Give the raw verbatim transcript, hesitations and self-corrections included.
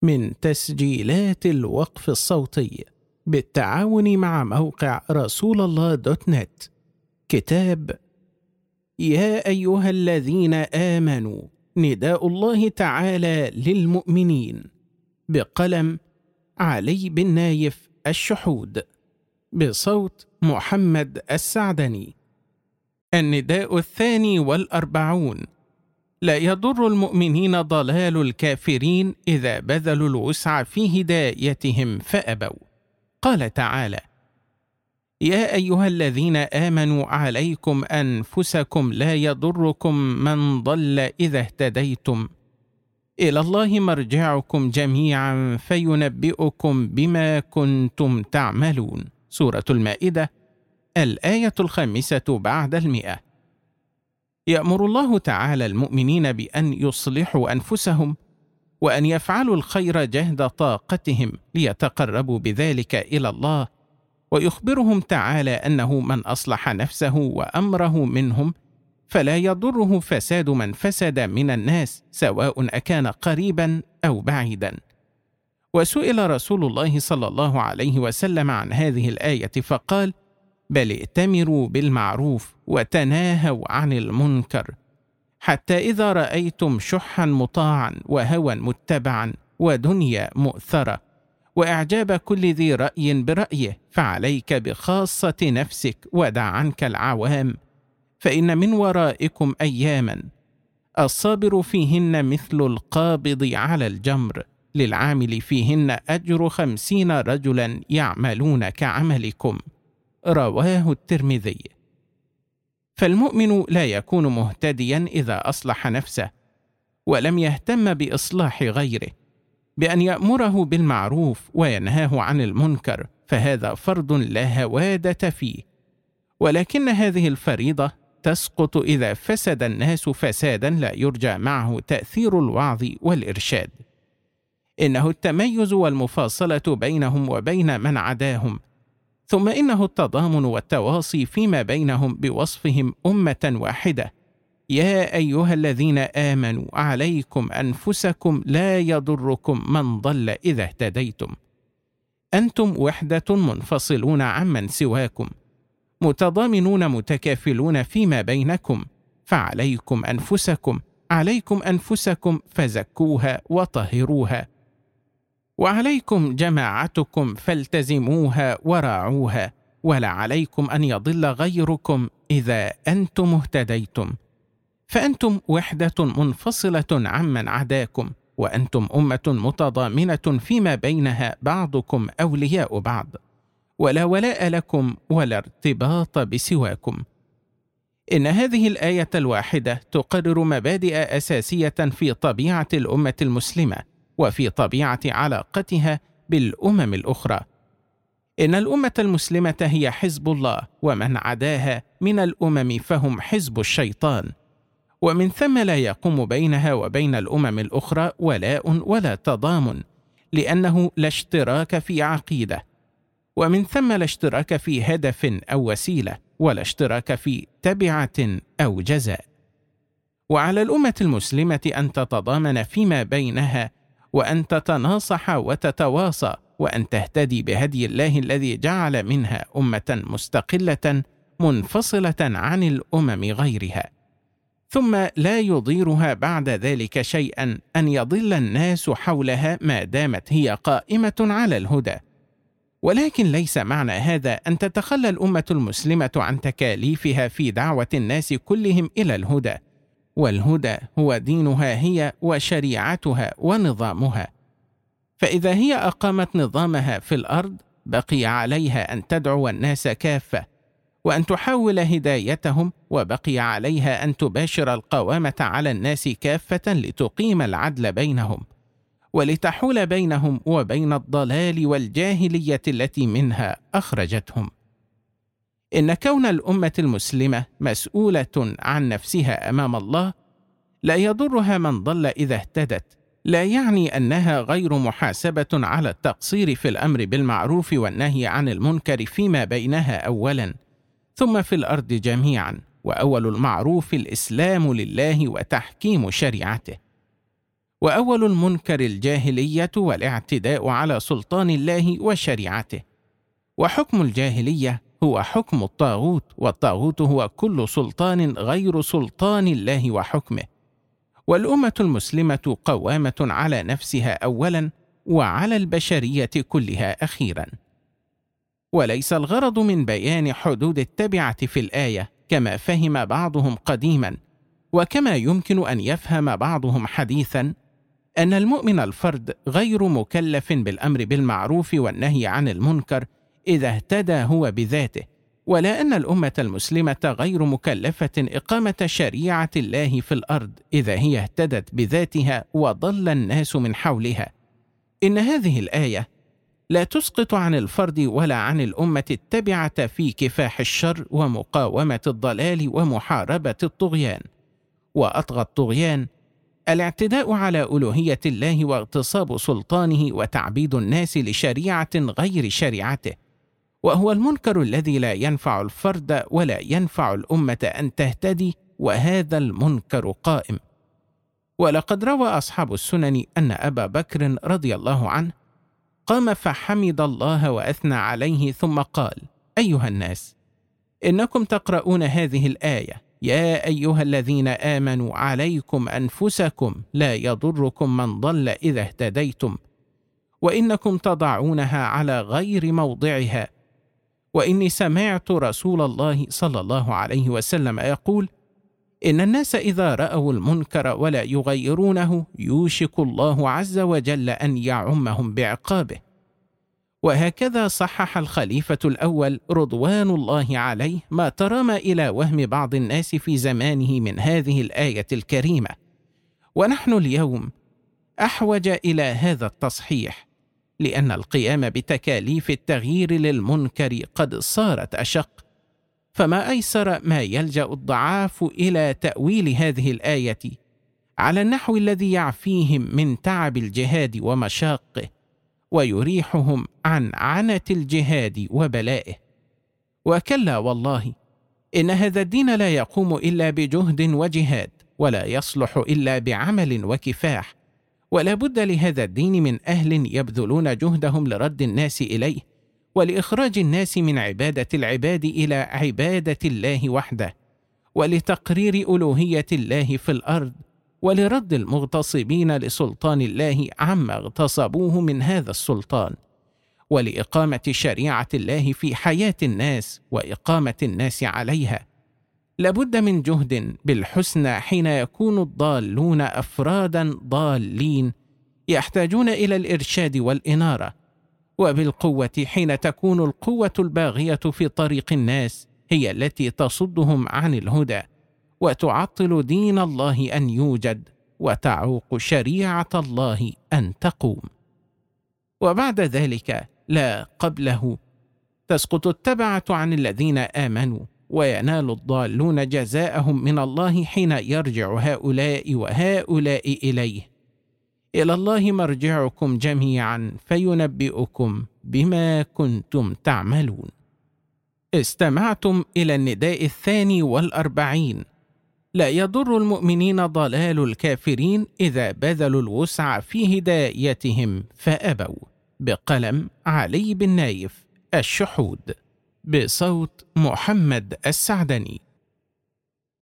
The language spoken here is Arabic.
من تسجيلات الوقف الصوتي بالتعاون مع موقع رسول الله دوت نت. كتاب يا أيها الذين آمنوا، نداء الله تعالى للمؤمنين، بقلم علي بن نايف الشحود، بصوت محمد السعدني. النداء الثاني والأربعون. لا يضر المؤمنين ضلال الكافرين إذا بذلوا الوسع في هدايتهم فأبوا. قال تعالى: يا أيها الذين آمنوا عليكم أنفسكم لا يضركم من ضل إذا اهتديتم إلى الله مرجعكم جميعا فينبئكم بما كنتم تعملون. سورة المائدة، الآية الخامسة بعد المئة. يأمر الله تعالى المؤمنين بأن يصلحوا أنفسهم وأن يفعلوا الخير جهد طاقتهم ليتقربوا بذلك إلى الله، ويخبرهم تعالى أنه من أصلح نفسه وأمره منهم فلا يضره فساد من فسد من الناس، سواء أكان قريبا أو بعيدا. وسئل رسول الله صلى الله عليه وسلم عن هذه الآية فقال: بل ائتمروا بالمعروف وتناهوا عن المنكر، حتى إذا رأيتم شحا مطاعا وهوى متبعا ودنيا مؤثرة وإعجاب كل ذي رأي برأيه، فعليك بخاصة نفسك ودع عنك العوام، فإن من ورائكم أياما الصابر فيهن مثل القابض على الجمر، للعامل فيهن أجر خمسين رجلا يعملون كعملكم. رواه الترمذي. فالمؤمن لا يكون مهتديا إذا أصلح نفسه ولم يهتم بإصلاح غيره، بأن يأمره بالمعروف وينهاه عن المنكر، فهذا فرض لا هوادة فيه، ولكن هذه الفريضة تسقط إذا فسد الناس فسادا لا يرجى معه تأثير الوعظ والإرشاد. إنه التميز والمفاصلة بينهم وبين من عداهم، ثم إنه التضامن والتواصي فيما بينهم بوصفهم أمة واحدة. يا أيها الذين آمنوا عليكم أنفسكم لا يضركم من ضل إذا اهتديتم. أنتم وحدة منفصلون عمن سواكم، متضامنون متكافلون فيما بينكم، فعليكم أنفسكم، عليكم أنفسكم فزكوها وطهروها، وعليكم جماعتكم فالتزموها وراعوها، ولا عليكم أن يضل غيركم إذا أنتم اهتديتم، فأنتم وحدة منفصلة عمن عداكم، وأنتم أمة متضامنة فيما بينها، بعضكم أولياء بعض، ولا ولاء لكم ولا ارتباط بسواكم. إن هذه الآية الواحدة تقرر مبادئ أساسية في طبيعة الأمة المسلمة وفي طبيعة علاقتها بالأمم الأخرى. إن الأمة المسلمة هي حزب الله، ومن عداها من الأمم فهم حزب الشيطان، ومن ثم لا يقوم بينها وبين الأمم الأخرى ولاء ولا تضامن، لأنه لا اشتراك في عقيدة، ومن ثم لا اشتراك في هدف أو وسيلة، ولا اشتراك في تبعة أو جزاء. وعلى الأمة المسلمة أن تتضامن فيما بينها، وأن تتناصح وتتواصى، وأن تهتدي بهدي الله الذي جعل منها أمة مستقلة منفصلة عن الأمم غيرها. ثم لا يضيرها بعد ذلك شيئا أن يضل الناس حولها ما دامت هي قائمة على الهدى. ولكن ليس معنى هذا أن تتخلى الأمة المسلمة عن تكاليفها في دعوة الناس كلهم إلى الهدى، والهدى هو دينها هي وشريعتها ونظامها. فإذا هي أقامت نظامها في الأرض، بقي عليها أن تدعو الناس كافة، وأن تحاول هدايتهم، وبقي عليها أن تباشر القوامة على الناس كافة لتقيم العدل بينهم، ولتحول بينهم وبين الضلال والجاهلية التي منها أخرجتهم. إن كون الأمة المسلمة مسؤولة عن نفسها أمام الله لا يضرها من ضل إذا اهتدت، لا يعني أنها غير محاسبة على التقصير في الأمر بالمعروف والنهي عن المنكر فيما بينها أولا، ثم في الأرض جميعا، وأول المعروف الإسلام لله وتحكيم شريعته. وأول المنكر الجاهلية والاعتداء على سلطان الله وشريعته. وحكم الجاهلية هو حكم الطاغوت، والطاغوت هو كل سلطان غير سلطان الله وحكمه. والأمة المسلمة قوامة على نفسها أولا وعلى البشرية كلها أخيرا. وليس الغرض من بيان حدود التبعة في الآية كما فهم بعضهم قديما، وكما يمكن أن يفهم بعضهم حديثا، أن المؤمن الفرد غير مكلف بالأمر بالمعروف والنهي عن المنكر إذا اهتدى هو بذاته، ولا أن الأمة المسلمة غير مكلفة إقامة شريعة الله في الأرض إذا هي اهتدت بذاتها وضل الناس من حولها. إن هذه الآية لا تسقط عن الفرد ولا عن الأمة التبعة في كفاح الشر ومقاومة الضلال ومحاربة الطغيان. وأطغى الطغيان الاعتداء على ألوهية الله واغتصاب سلطانه وتعبيد الناس لشريعة غير شريعته، وهو المنكر الذي لا ينفع الفرد ولا ينفع الأمة أن تهتدي، وهذا المنكر قائم. ولقد روى أصحاب السنن أن أبا بكر رضي الله عنه قام فحمد الله وأثنى عليه ثم قال: أيها الناس، إنكم تقرؤون هذه الآية: يا أيها الذين آمنوا عليكم أنفسكم لا يضركم من ضل إذا اهتديتم، وإنكم تضعونها على غير موضعها. وإني سمعت رسول الله صلى الله عليه وسلم يقول: إن الناس إذا رأوا المنكر ولا يغيرونه يوشك الله عز وجل أن يعمهم بعقابه. وهكذا صحح الخليفة الأول رضوان الله عليه ما ترام إلى وهم بعض الناس في زمانه من هذه الآية الكريمة. ونحن اليوم أحوج إلى هذا التصحيح، لأن القيام بتكاليف التغيير للمنكر قد صارت أشق، فما أيسر ما يلجأ الضعاف إلى تأويل هذه الآية على النحو الذي يعفيهم من تعب الجهاد ومشاقه، ويريحهم عن عنة الجهاد وبلائه. وكلا والله، إن هذا الدين لا يقوم إلا بجهد وجهاد، ولا يصلح إلا بعمل وكفاح، ولا بد لهذا الدين من أهل يبذلون جهدهم لرد الناس إليه، ولإخراج الناس من عبادة العباد إلى عبادة الله وحده، ولتقرير ألوهية الله في الأرض، ولرد المغتصبين لسلطان الله عما اغتصبوه من هذا السلطان، ولإقامة شريعة الله في حياة الناس وإقامة الناس عليها. لابد من جهد بالحسنى حين يكون الضالون أفرادا ضالين يحتاجون إلى الإرشاد والإنارة، وبالقوة حين تكون القوة الباغية في طريق الناس هي التي تصدهم عن الهدى، وتعطل دين الله أن يوجد، وتعوق شريعة الله أن تقوم. وبعد ذلك لا قبله تسقط التبعة عن الذين آمنوا، وينال الضالون جزاءهم من الله حين يرجع هؤلاء وهؤلاء إليه: إلى الله مرجعكم جميعا فينبئكم بما كنتم تعملون. استمعتم إلى النداء الثاني والأربعين: لا يضر المؤمنين ضلال الكافرين إذا بذلوا الوسع في هدايتهم فأبوا، بقلم علي بن نايف، الشحود، بصوت محمد السعدني.